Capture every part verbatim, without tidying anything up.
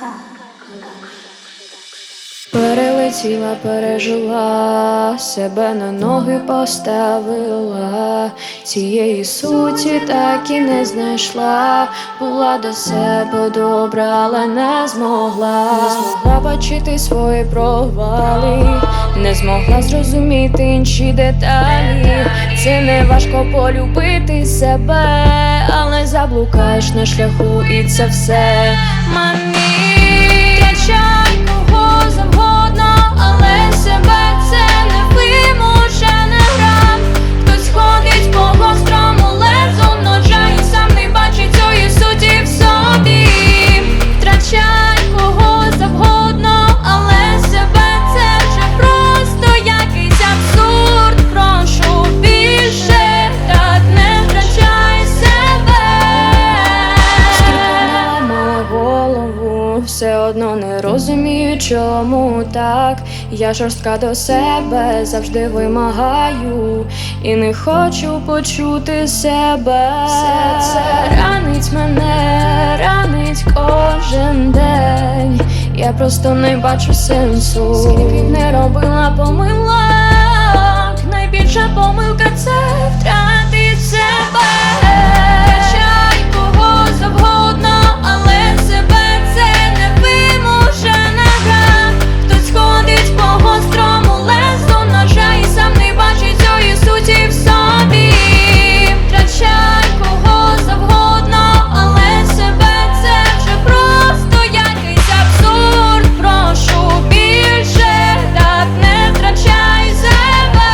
Перелетіла, пережила, себе на ноги поставила, цієї суті так і не знайшла. Була до себе добра, але не змогла. Не змогла бачити свої провали, не змогла зрозуміти інші деталі. Це не важко полюбити себе, але заблукаєш на шляху, і це все мені. Втрачай кого завгодно, але себе це не вимушена гра. Хтось ходить по гострому лезу ножа і сам не бачить цієї суті в собі. Втрачай кого завгодно, але себе це вже просто якийсь абсурд. Прошу більше так не втрачай себе. Скільки ламала голову, все одно не розумію, чому так. Я жорстка до себе, завжди вимагаю, і не хочу почути себе. Все це ранить мене, ранить кожен день. Я просто не бачу сенсу. Скільки б не робила помилок, найбільша помилка — це втратити себе. Втрачай кого завгодно, але себе це не вимушена гра. Хтось ходить по гострому лезу ножа і сам не бачить цієї суті в собі. Втрачай кого завгодно, але себе це вже просто якийсь абсурд. Прошу більше так не втрачай себе.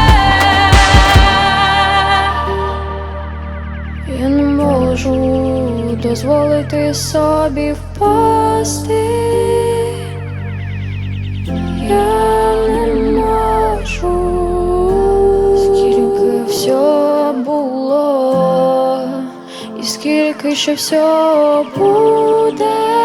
Я не можу дозволити собі впасти. Я не можу. Скільки всього було, і скільки ще всього буде.